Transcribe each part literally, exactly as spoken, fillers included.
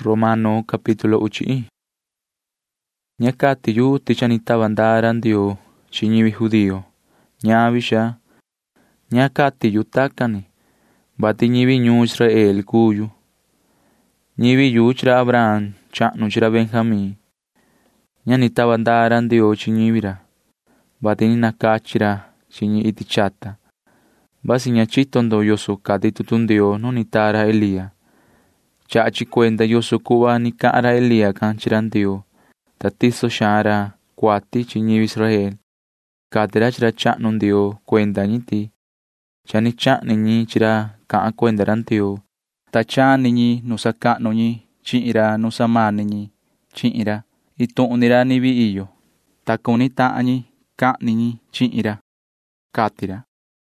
Romano capítulo uchi. Ñakati yu tichanita bandara ndio chiñivi judío. Ñavisha. Ñakati yu takani. Bati ñivi ñu Israel kuyu. Ñivi yu chira Abraham chanu chira Benjamín. Ñanita bandara ndio chiñivira. Bati ni nakachira chiñi iti chata. Basi ñachito ndo yoso kati tutundio no nitara Elías. Chachi cuenta yoso kuwa ni kara Elías kanchira ndio. Tatiso shara kuati chiñivi Israel. Katira chira chanu ndio cuenta ñiti. Chani chani ñi chira kaan cuenta ndio. Ta chani ñi nusa kanu ñi chira nusa mani ñi chira. Itunira ni vi iyo. Ta kuni taa ñi kani ñi chira. Katira.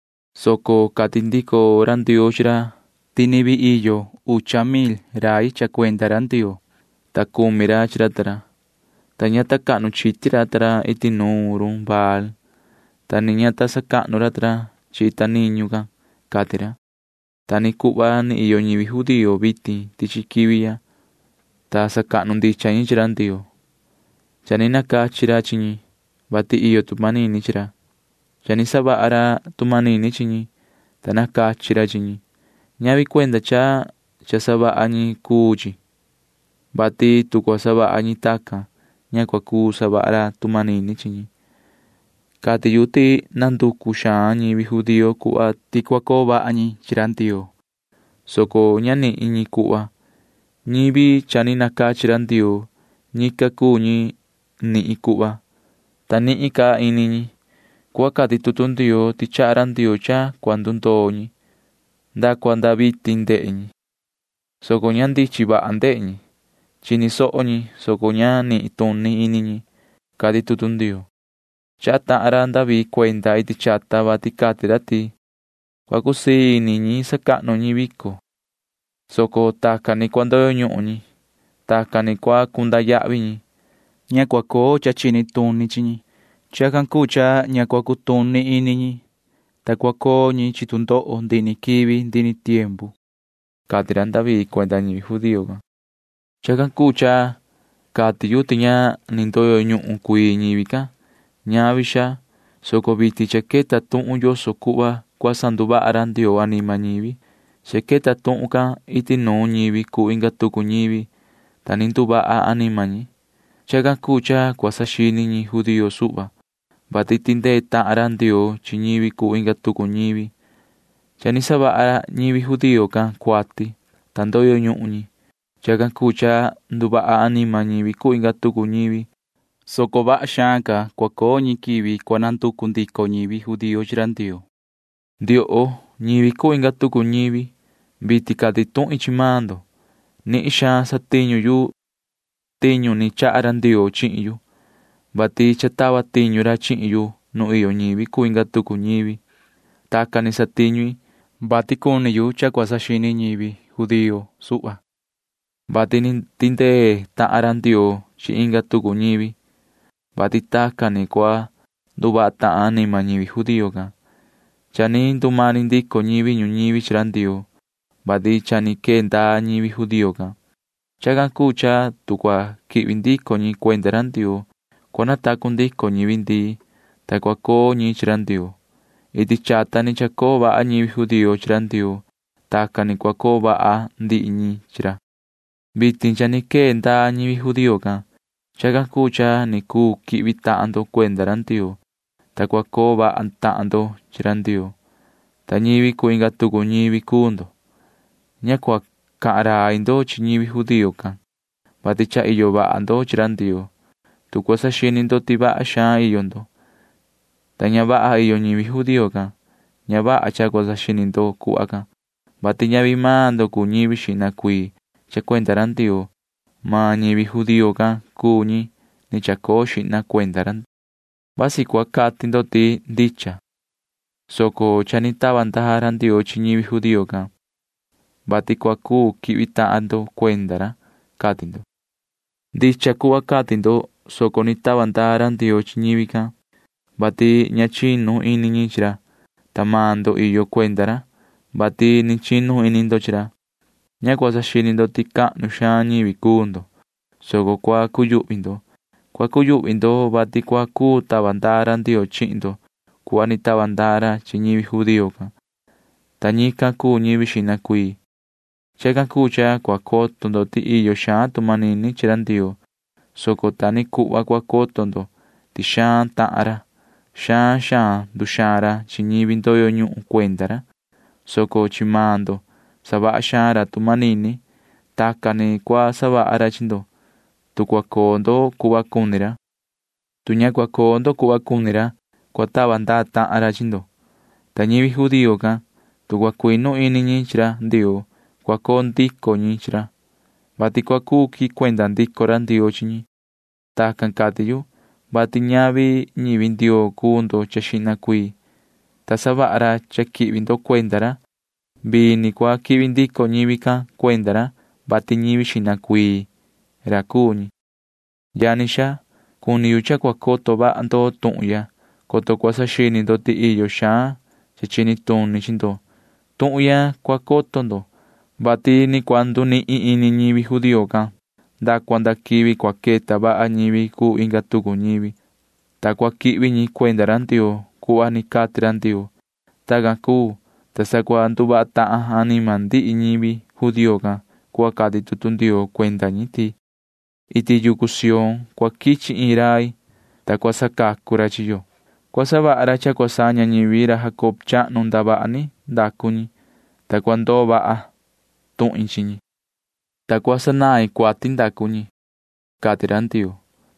Soko katindiko randio chira. Tini vi iyo ucha mil rai cha cuenta randio. Ta kumira chira tara. Ta ñata kanu chitira tara iti nurun bal. Ta ni ñata sakanu ratara chita niñu ka katira. Ta ni kuba ni iyo ñivi judío biti tichikiviya. Ta sakanu ndicha ñi chira ndio. Chani naka chira chiñi. Bati iyo tumanini chira. Chani sabaara tumanini chiñi. Ta naka chira chiñi. Ñavi cuenta cha cha sabaa ñi kuuchi. Bati tukwa sabaa ñi taka. Ñakwa kuu sabaara tumanini chiñi. Kati yuti nanduku shaa ñivi judío kuwa tikwa koba ñi chira ndio. Soko ñani ñi kuwa. Ñivi chani naka chira ndio. Ñika kuu ñi ni kuwa. Ta ni ika ini ñi. Kuwa kati tutu ndio tichara ndio cha cuando ndo ñi. Da cuando biti nde'e ñi. Soko ñandi chiva nde'e ñi. Chini so'o ñi soko ñani ituni ini ñi. Kati tutu ndio. Chata ara ndavi cuenta iti chata bati katira ti. Kwa kusi ni ñi sakano ñi viko. Soko taka ni cuando ñu'u ñi. Taka ni kwa kunda yavi ñi. Ña kwa ko cha chini tuni chi ñi. Cha kan kucha ña kwa kutuni ini ñi. Ta kwa ko ñi chitundo'o ndini kivi ndini tiempo. Katira ndavi cuenta ñi judío ka. Cha kan kucha kati yuti ña nindoyo ñu'u kui ñivi ka. Ñavisha soko biti chaketa tu'un yoso kuwa kwa sanduba arandio anima ñivi. Chaketa tu'un ka iti no ñivi ku inga tuku ñivi. Ta ninduba a anima ñi. Chakan kucha kwa sashini ñi judío suba. Bati tinde ta arandio chi ñivi ku inga tuku ñivi. Chani sabaa ñivi judío ka kuati. Tandoyo ñu'u ñi. Chakan kucha nduba a anima ñivi ku inga tuku ñivi. Soko ba'a shanka kwa ko ñi kivi kwa nantuku ndiko ñivi judío chira ndio. Ndio ñivi ku inga tuku ñivi. Biti kati tu'i chimando. Ni isha sa tiñu yu. Tiñu ni cha'ara ndio chi'i yu. Bati chataba tiñu ra chi'i yu. No iyo ñivi ku inga tuku ñivi. Taka ni sa tiñu. Bati kuni yu chakwa sa shini ñivi judío su'a. Bati ni tinde ta'ara ndio chi inga tuku ñivi. Bati taka ni kwa nduba ta anima ñivi judío ka. Chani ndumani ndiko ñivi ñu ñivi chira ndio. Bati chani kenda ñivi judío ka. Chakan kucha tukwa kivi ndiko ñi cuenta ra ndio. Kwa nataku ndiko ñivi ndi. Ta kwa ko ñi chira ndio. Iti chata ni chako ba'a ñivi judío chira ndio. Taka ni kwa ko ba'a ndi ñi chira. Bitin chani kenda ñivi judío ka. Chakan kucha ni ku kivi ta'ando cuenta ra ndio. Ta kwa ko ba'a ta'ando chira ndio. Ta ñivi ku inga tuku ñivi kundo. Ña kwa ka'ra indo chi ñivi judío ka. Bati cha iyo ba'a ndo chira ndio. Tu kwa sa shini ndo ti ba'a shaa iyo ndo. Ta ña ba'a iyo ñivi judío ka. Ña ba'a cha kwa sa shini ndo ku'a ka. Bati ñavi maa ndo ku ñivi shina kui. Cha cuenta ra ndio. Ma ñivi judío ka ku ñi. Ni chako shina cuenta ra. Basi kwa kati ndo ti ndicha. Soko chani taba ndaja ra ndio chi ñivi judío ka. Bati kwa ku kivi ta'ando cuenta ra. Kati ndo. Ndicha kuwa kati ndo. Soko ni taba ndaja ra ndio chi ñivi ka. Bati ña chinu ini ñi chira. Tamando iyo cuenta ra. Bati ni chinu ini ndo chira. ña kuasaxinindo ti ka'nu xaan ñivi kuundo, soko kua kuyu'vindo. Kua kuyu'vindo vati kua kuu tava ndaa ra Ndioo chi'indo kuhva ni tava ndaa ra chi ñivi judío can. Ta ñikan kuu ñivi xina kuii. Chakan kuu cha kua kotondo ti iyo xaan tumanini chi ra Ndioo, soko ta ni kuhva kua kotondo ti xaan ta'an ra, xaan xaan nduxaan ra chi ñivi ndoyo ñu'u kuenda ra. Soko chi maa ndo sava'a xaan ra tumanini, takani kua sava'a ra chi ndo, tu kua koo ndo kuhva kuni ra. Tu ña kua koo ndo kuhva kuni ra, kua tava ndaa ta'an ra chi ndo. Ta ñivi judío can, tu kua kuinu ini ñi chi ra Ndioo, kua koo ndiko ñi chi ra, vati kua kuu ki kuenda ndiko ra Ndioo chi ñi. Takan kati yu, vati ñavi ñivi Ndioo kuu ndo cha xina kuii. Ta sava'a ra cha ki'vi ndo kuenda ra, vii kua ki'vi ndiko ñivi can kuenda ra, vati ñivi xina kuii ra kuu ñi. Yani xaa, kuni yu cha kua koto va'a ndo tu'un ya, koto kua saxini ndo ti iyo xaan cha chini tuni chi ndo. Tu'un ya kua koto ndo, vati ni kua nduni'i ini ñivi judío can, nda kuanda kivi kua keta va'a ñivi kuu inga tuku ñivi, ta kua ki'vi ñi kuenda ra Ndioo kuhva ni kati ra Ndioo. Takan kuu, ta sa kua nduva'a ta'an anima ndi'i ñivi judío can kuhva kati tutu Ndioo kuenda ñi ti iti yuku Sión kua kichi in rai, ta kua sakaku ra chi yo. Kua sava'a ra cha kua saña ñivi ra Jacob cha'nu ndava'a ni ndaku ñi, ta kua ndoo va'a tu'in chi ñi, ta kua sanai kuati ndaku ñi, kati ra Ndioo.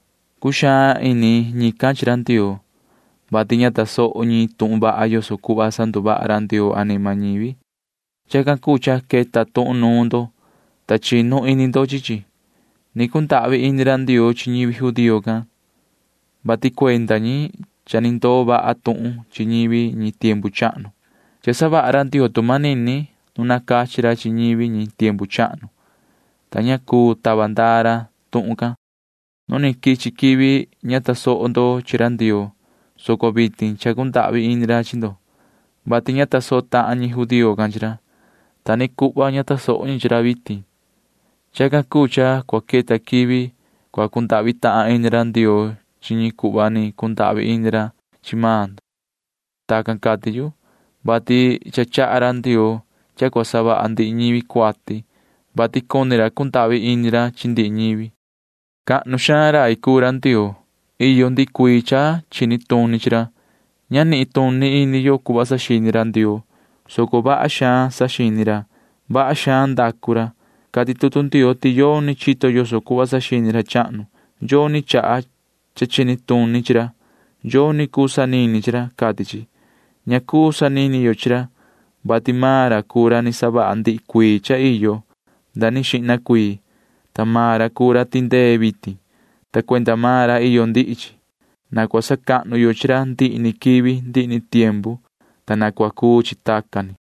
Kuxaan ini ñikan chi ra Ndioo, vati ña taso'o ñi tu'un va'a yoso kuhva sanduva'a ra Ndioo anima ñivi. Chakan kuu cha keta tu'un nuu ndo, ta chinu ini ndo chi chi. Ni kunda'vi ini ra Ndioo chi ñivi judío can, vati kuenda ñi cha ni ndoo va'a tu'un chi ñivi ñi tiempu cha'nu. Cha sava'a ra Ndioo tumanini nu nakachi ra chi ñivi ñi tiempu cha'nu, ta ña kuu tava ndaa ra tu'un can. Nu ni kichi kivi ña taso'o ndo chi ra Ndioo, soko vitin cha kunda'vi ini ra chi ndo, vati ña taso'o ta'an ñi judío can chi ra, ta ni kuhva ña taso'o ñi chi ra vitin. Chakan kuu cha kua keta kivi kua kunda'vi ta'an ini ra Ndioo chi ñi kuhva ni kunda'vi ini ra chi maa ndo. Takan kati yu, vati cha cha'a ra Ndioo cha kua sava'a ndi'i ñivi kuati, vati kuni ra kunda'vi ini ra chi ndi'i ñivi. Ka'nu xaan rai kuu ra Ndioo, iyo ndi kuii cha chini tuni chi ra. Ña ni'i tuni ini yo kuhva saxini ra Ndioo, soko va'a xaan saxini ra, va'a xaan ndaku ra. Kati tutu Ndioo ti yoo ni chito yoso kuhva saxini ra cha'nu, yoo ni cha'a cha chini tuni chi ra, yoo ni kuu sanini chi ra, kati chi. Ña kuu sanini yo chi ra, vati maa ra kuu ra ni sava'a ndi'i kuii cha iyo nda ni xina kuii, ta maa ra kuu ra tindee vitin, ta kuenda maa ra iyo ndi'i chi. Na kua saka'nu yo chi ra ndi'i ni kivi ndi'i ni tiempu, ta na kua kuu chi takani.